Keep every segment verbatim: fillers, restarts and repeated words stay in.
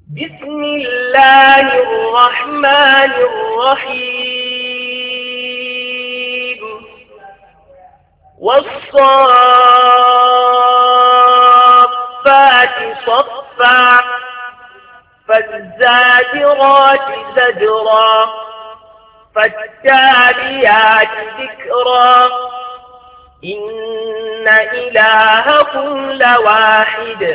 بسم الله الرحمن الرحيم والصافات صفا فالزاجرات زجرا فالتاليات ذكرا إن إلهكم لواحد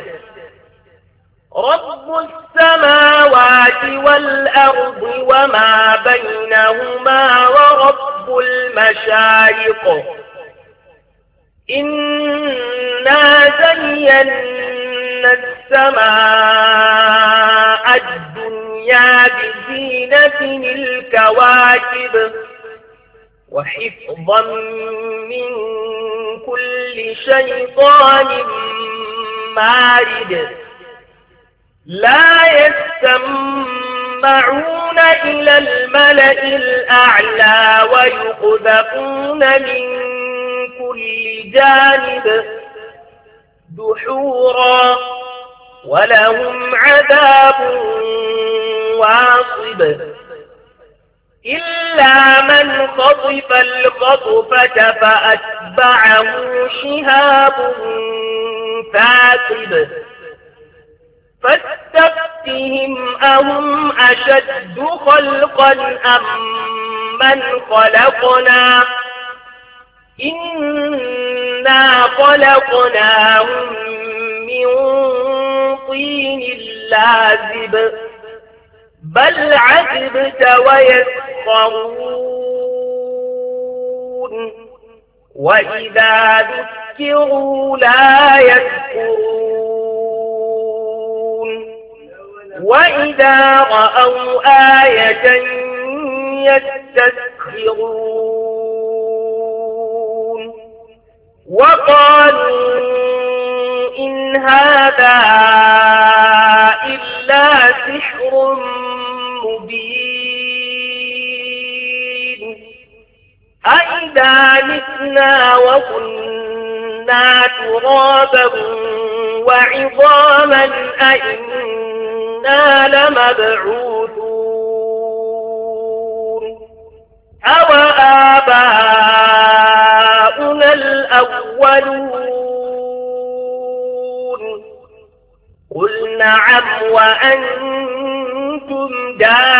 رب السماوات والأرض وما بينهما ورب المشارق إنا زينا السماء الدنيا بزينة الكواكب وحفظا من كل شيطان مارد لا يستمعون إلى الملأ الأعلى ويقذفون من كل جانب دحورا ولهم عذاب واصب إلا من خطف الخطفة فأتبعه شهاب ثاقب فاستفتهم أهم أشد خلقا أم من خلقنا إنا خلقناهم من طين لازب بل عجبت ويسخرون وإذا ذكروا لا يذكرون وإذا رأوا آية يستسخرون وقالوا إن هذا إلا سحر مبين أئذا متنا وكنا ترابا وعظاما أئنا لمبعوثون أو آباؤنا الأولون قل نعم وأنتم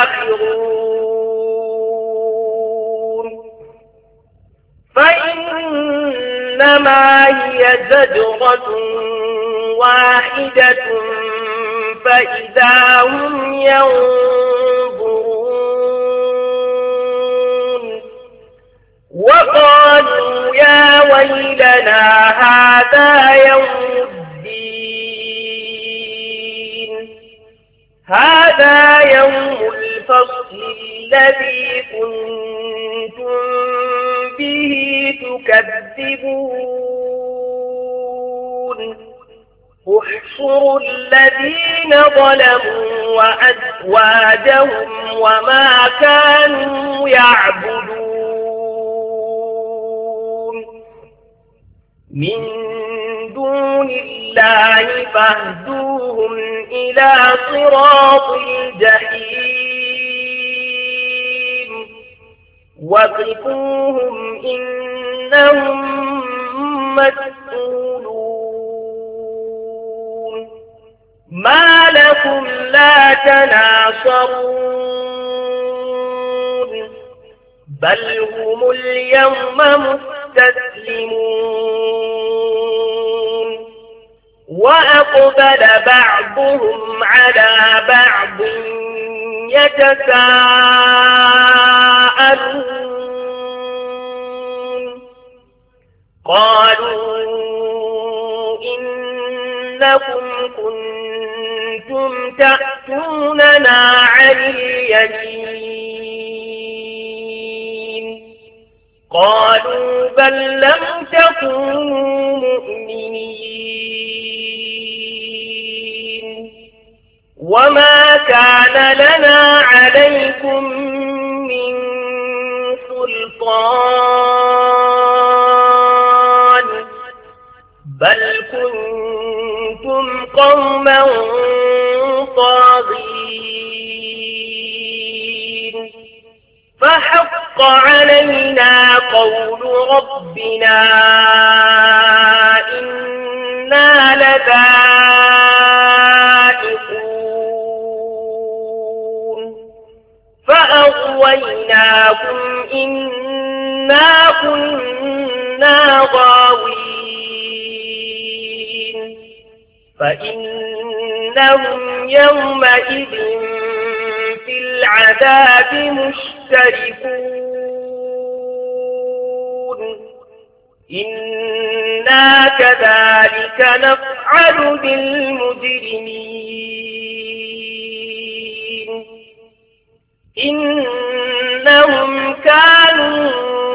داخرون فإنما هي زجرة واحدة فإذا هم ينظرون وقالوا يا ويلنا هذا يوم الدين هذا يوم الفصل الذي كنتم به تكذبون احشروا الذين ظلموا وأزواجهم وما كانوا يعبدون من دون الله فاهدوهم إلى صراط الجحيم وقفوهم إنهم مسؤولون ما لكم لا تناصرون بل هم اليوم مستسلمون وأقبل بعضهم على بعض يتساءلون قالوا إنكم كنتم تأتوننا عن اليمين قالوا بل لم تكونوا مؤمنين وما كان لنا عليكم من سلطان بل كنتم قوما طاغين عظيم فحق علينا قول ربنا إنا لذائقون فأغويناكم إنا كنا غاوين فإنهم يومئذ في العذاب مشتركون إنا كذلك نفعل بالمجرمين إنهم كانوا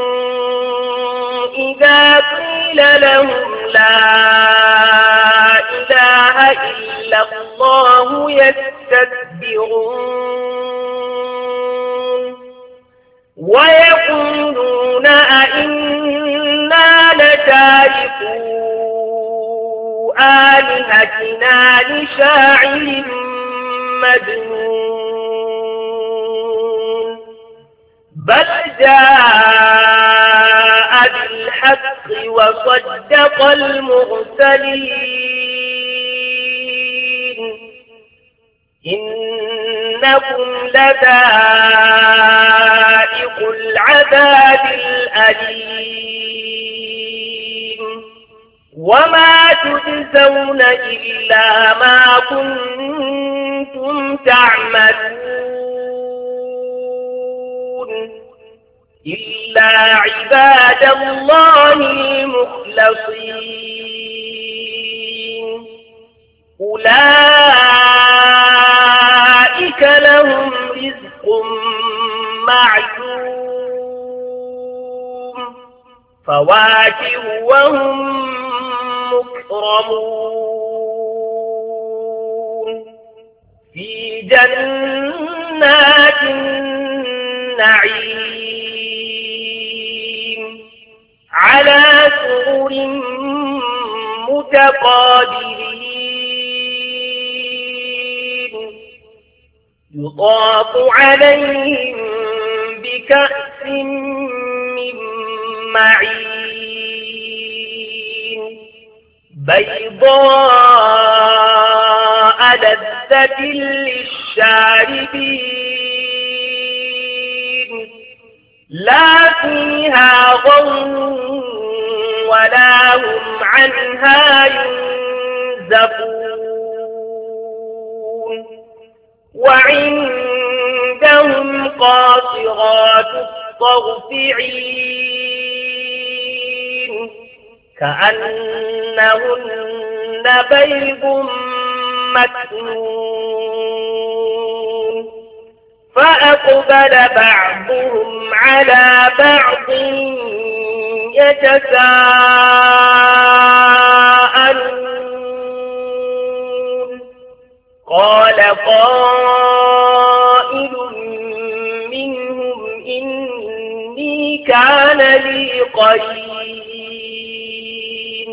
إذا قيل لهم لا إله إلا الله يستكبرون ويقولون أئنا لتاركو آلهتنا لشاعر مجنون بل جاء بالحق وصدق المرسلين إنكم لذائق العذاب الأليم وما تجزون إلا ما كنتم تعملون إلا عباد الله المخلصين أولئك لهم رزق معلوم فواكه وهم مكرمون في جنات النعيم على سرر متقابلين يطاف عليهم بكأس من معين بيضاء لذة للشاربين لا فيها غول ولا هم عنها ينزفون وعندهم قاصرات الطرف عين كأنهن بيض مكنون فأقبل بعضهم على بعض يتساءلون قال قائل منهم إني كان لي قرين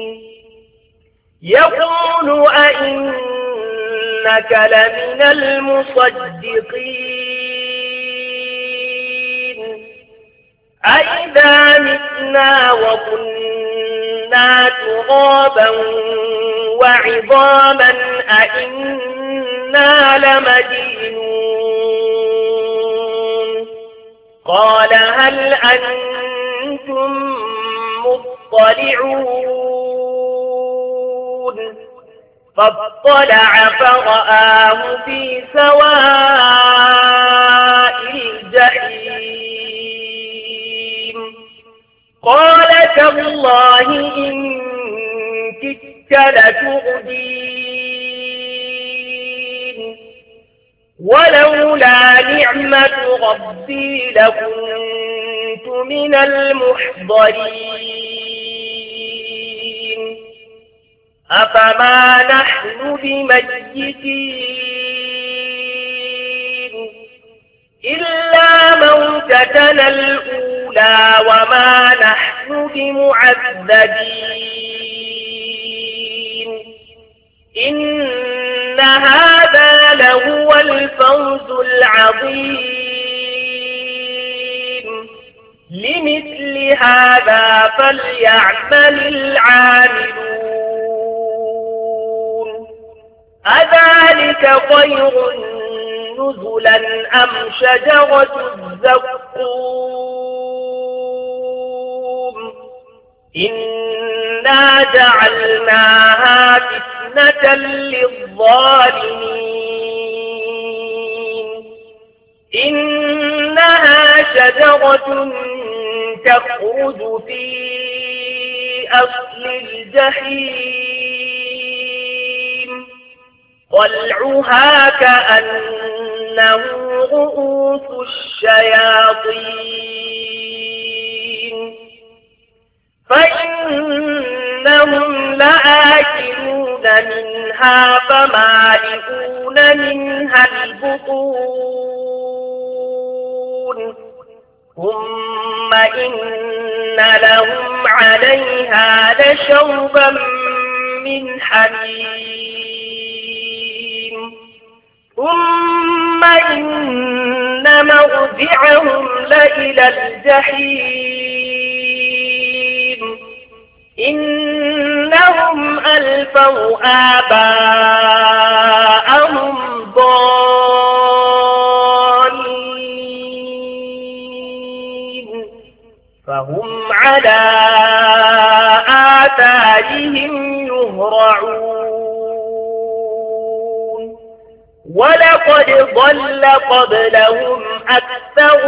يقول أئنك لمن المصدقين أئذا متنا وكنا ترابا وعظاما أئنا لمدينون قال هل أنتم مطلعون فاطلع فرآه في سواء الجحيم قال تالله إن كدت لتردين ولولا نعمة ربي لكنت من المحضرين أفما نحن بميتين إلا موتتنا الأولى وما نحن بمعذبين إن هذا لهو الفوز العظيم. لمثل هذا فليعمل العاملون. أذلك خير نزلا أم شجرة الزقوم إنا جعلناها فتنة للظالمين. إنها شجرة تخرج في أصل الجحيم طلعها كأنه رؤوس الشياطين فإنهم لآكلون منها فمالئون منها البطون ثم إن لهم عليها لشوبا من حميم ثم إن مرجعهم لإلى الجحيم. إنهم ألفوا آباءهم ضالين فهم على آثارهم يهرعون. ولقد ضل قبلهم أكثر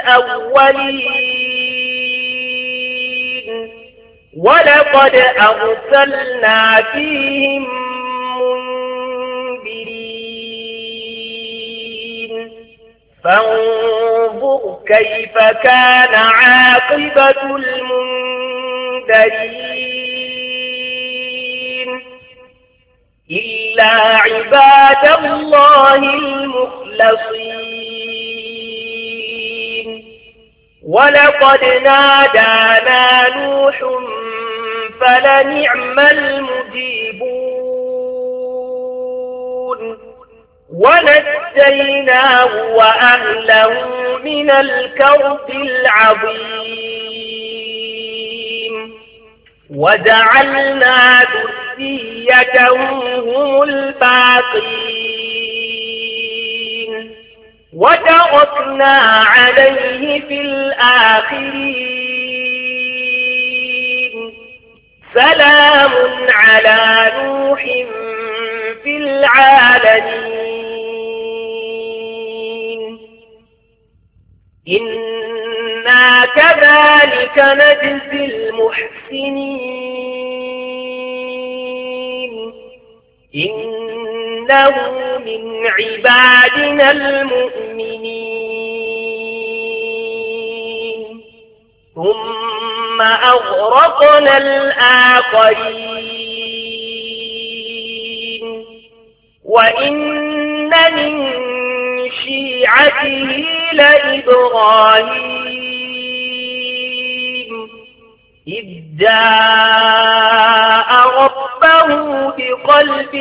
الأولين ولقد أرسلنا فيهم منذرين فانظر كيف كان عاقبة المنذرين. إلا عباد الله المخلصين. ولقد نادانا نوح فلنعم المجيبون ونجيناه وأهله من الكرب العظيم وجعلنا ذريته هم الباقين وتركنا عليه في الآخرين. سلام على نوح في العالمين. إنا كذلك نجزي المحسنين. إنه من عبادنا المؤمنين. ثم أغرقنا الآخرين. وإن من شيعته لإبراهيم إذ جاء ربه بقلب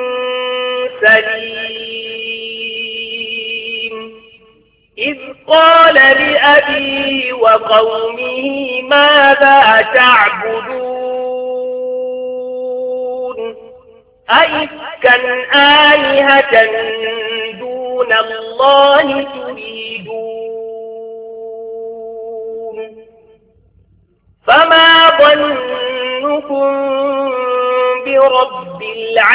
سليم إذ قال لأبيه وقومه ماذا تعبدون أئفكا آلهة دون الله تريدون فما ظنكم برب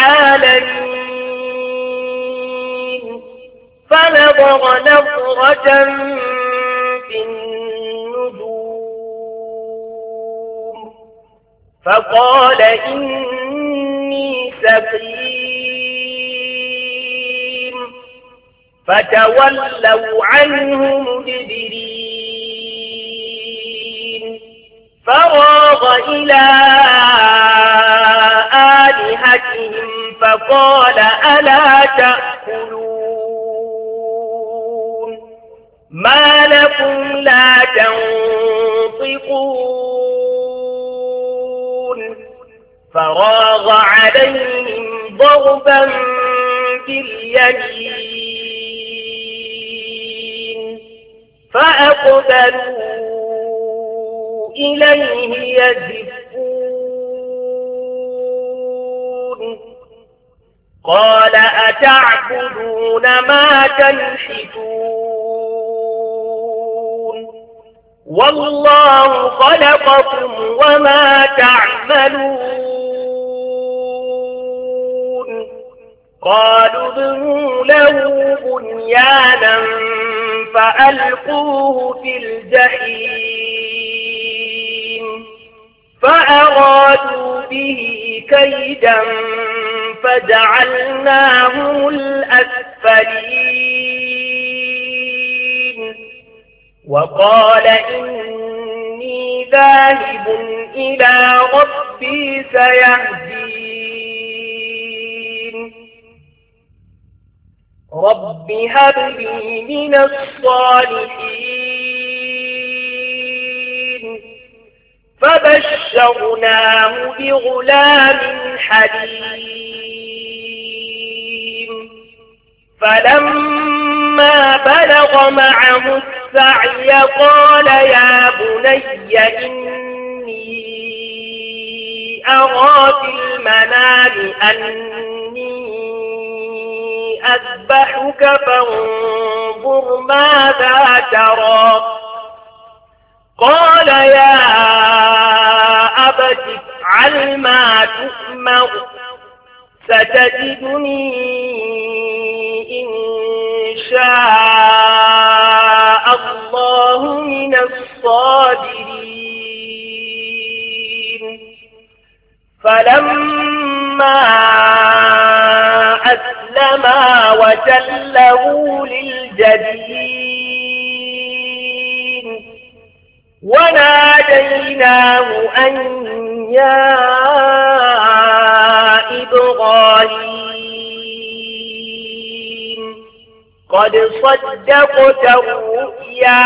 العالمين. فنظر نظرة في النجوم فقال إني سقيم فتولوا عنه مدبرين. فراغ إلى آلهتهم فقال ألا تأكلون ما لكم لا تنطقون. فراغ عليهم ضربا باليمين أقبلوا إليه يزفون قال أتعبدون ما تنحتون والله خلقكم وما تعملون قالوا ابنوا له بنيانا فألقوه في الجحيم فأرادوا به كيدا فجعلناهم الأسفلين وقال إني ذاهب إلى ربي سيهدين رب هب لي من الصالحين فبشرناه بغلام حليم فلما بلغ معه السعي قال يا بني إني أرى في المنام أني أذبحك فانظر ماذا ترى قال يا أبت افعل ما تؤمر ستجدني إن شاء الله من الصابرين فلما أسلما وتله للجبين وناديناه أن يا إبراهيم قد صدقت الرؤيا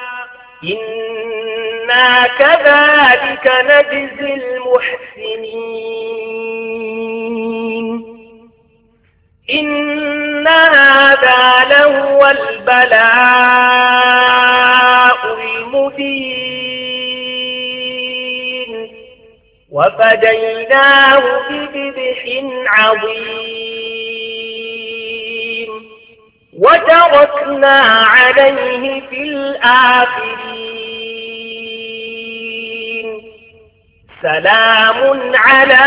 إنا كذلك نجزي المحسنين إن هذا لهو البلاء المبين وفديناه بذبح عظيم وتركنا عليه في الآخرين سلام على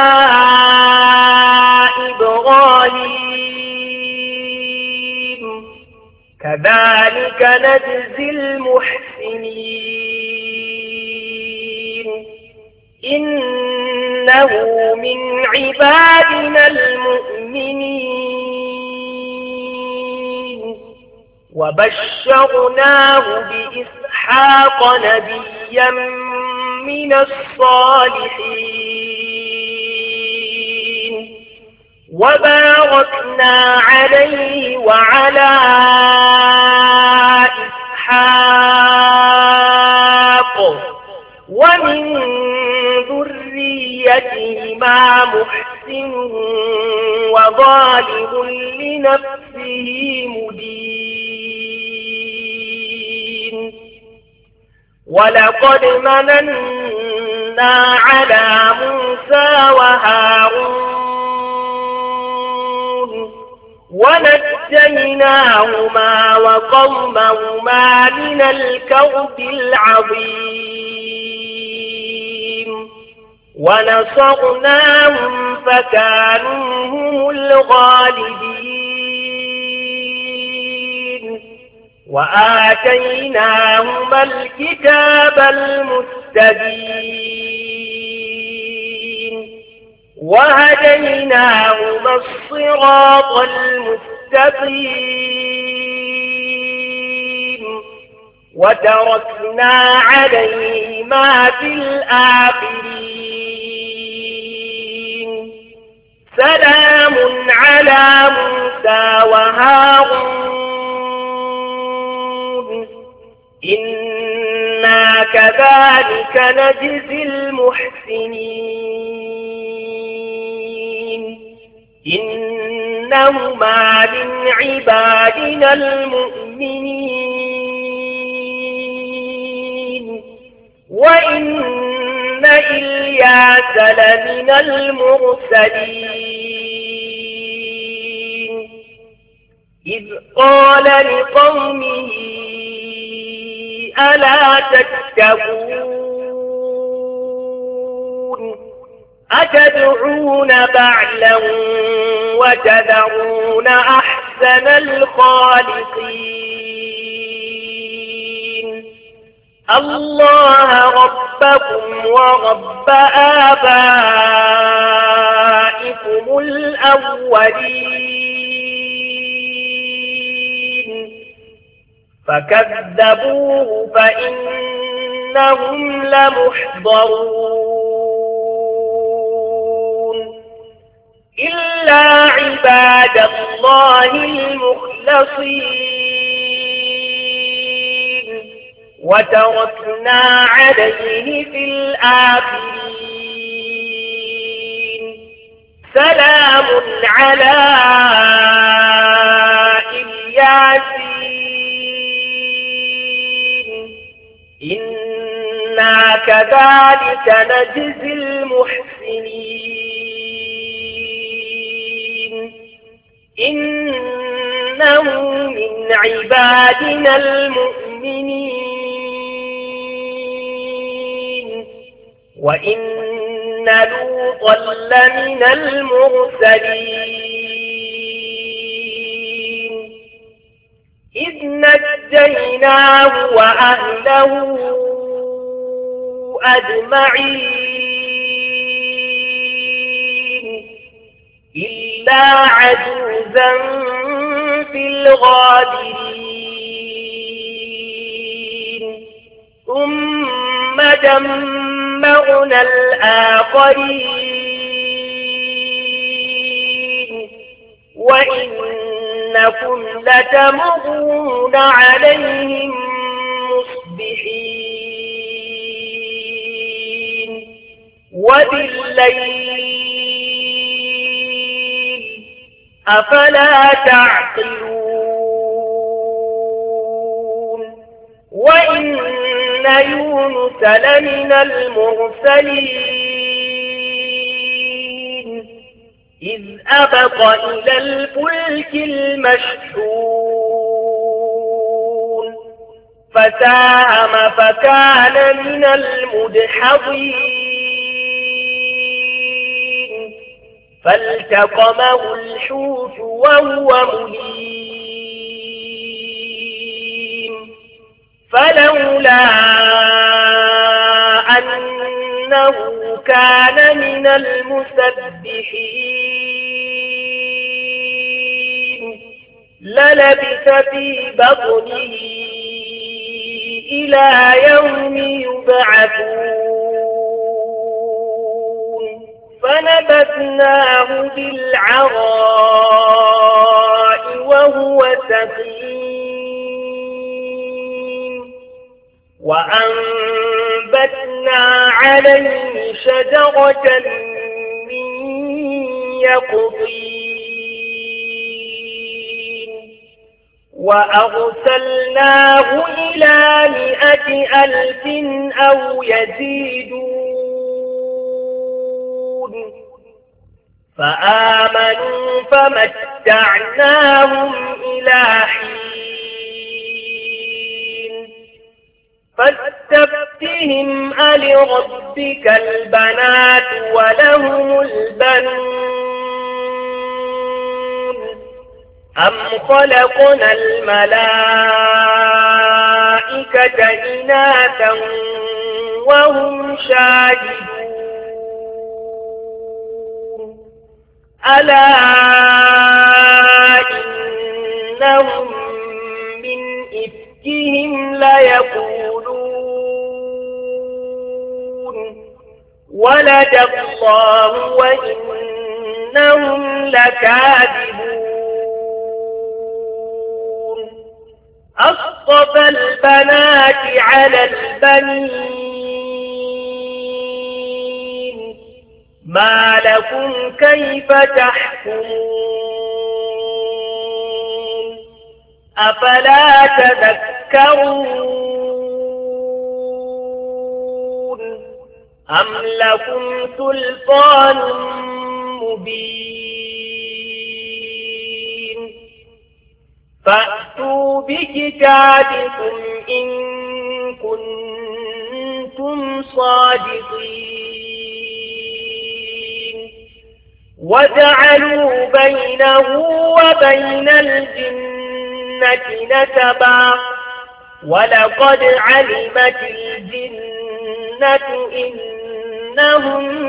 إبراهيم كذلك نجزي المحسنين إنه من عبادنا المؤمنين وبشرناه بإسحاق نبيا من الصالحين وباركنا عليه وعلى إسحاق ومن ذريتهما محسن وظالم لنفسه مبين ولقد مننا على موسى وهارون ونجيناهما وقومهما من الكرب العظيم ونصرناهم فكانوا هم الغالبين وآتيناهما الكتاب المستبين وهديناهما الصراط المستقيم وتركنا عليهما في الآخرين سلام على موسى وهارون إنا كذلك نجزي المحسنين إنهما من عبادنا المؤمنين وإن إلياس لمن المرسلين إذ قال لقومه ألا تتقون أتدعون بعلا وتذرون أحسن الخالقين الله ربكم ورب آبائكم الأولين فكذبوه فإنهم لمحضرون إلا عباد الله المخلصين وتركنا عليه في الآخرين سلام على الياسين إنا كذلك نجزي المحسنين إنه من عبادنا المؤمنين وإن لوطا لمن المرسلين إذ نجيناه وأهله أجمعين إلا عجوزا في الغابرين ثم دمرنا الآخرين وإنكم لتمرون عليهم مصبحين وبالليل أفلا تعقلون وإن يونس لمن المرسلين إذ أبق إلى الفلك المشحون فساهم فكان من المدحضين فالتقمه الحوت وهو مليم فلولا أنه كان من المسبحين للبث في بطنه إلى يوم يبعثون فنبذناه بالعراء وهو سقيم وأنبتنا عليه شجرة من يقطين وأرسلناه إلى مائة ألف أو يزيدون فآمنوا فمتعناهم إلى حين فاستفتهم ألربك البنات ولهم البنون أم خلقنا الملائكة إناثا وهم شاهدون ألا إنهم من إفكهم ليقولون ولد الله وإنهم لكاذبون أصطفى البنات على البنين ما لكم كيف تحكمون أفلا تذكرون أم لكم سلطان مبين فأتوا بكتابكم إن كنتم صادقين وجعلوا بينه وبين الجنة نسبا ولقد علمت الجنة إنهم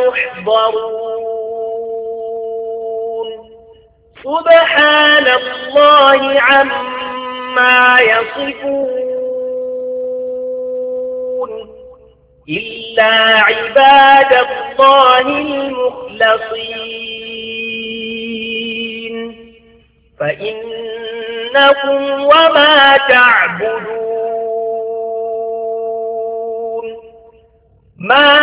لمحضرون سبحان الله عما يصفون إلا عباد الله المخلصين فإنكم وما تعبدون ما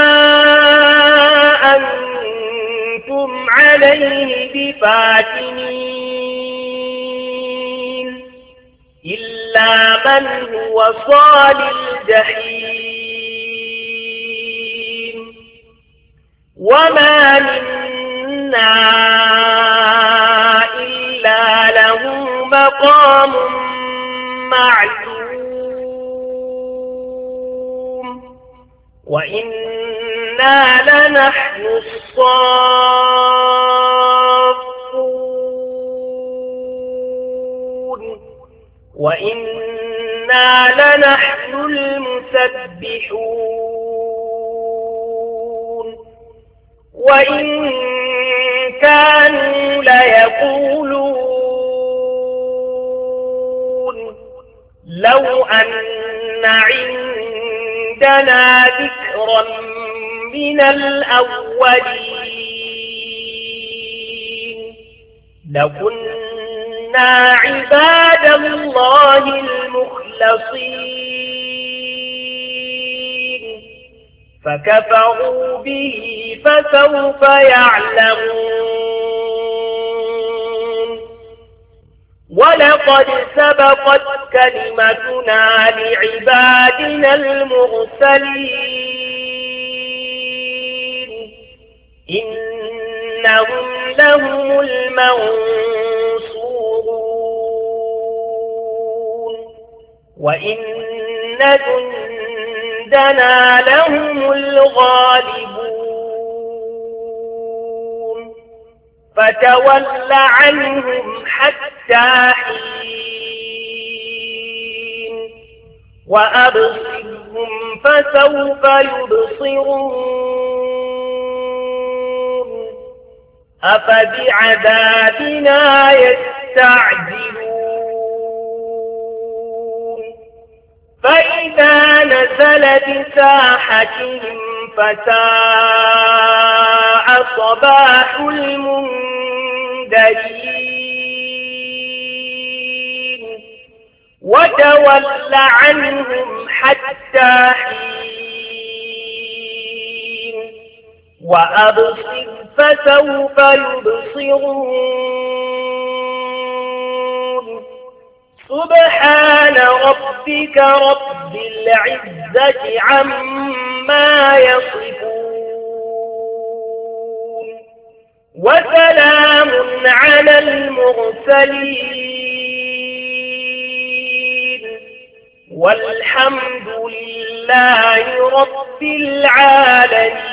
أنتم عليه بفاتنين إلا من هو صال الجحيم وما منا إلا له مقام معلوم وإنا لنحن الصافون وإنا لنحن المسبحون وإن كانوا ليقولون لو أن عندنا ذكرا من الأولين لكنا عباد الله المخلصين فكفروا به فسوف يعلمون ولقد سبقت كلمتنا لعبادنا المرسلين إنهم لهم المنصورون وإن جندنا لهم الغالبون فتول عنهم حتى حين وأبصرهم فسوف يبصرون أفبعذابنا يستعجلون فإذا نزل بساحتهم فساء صباح المنذرين وتول عنهم حتى حين وأبصر فسوف يبصرون سبحان ربك رب العزة عما يصفون وسلام على المرسلين والحمد لله رب العالمين.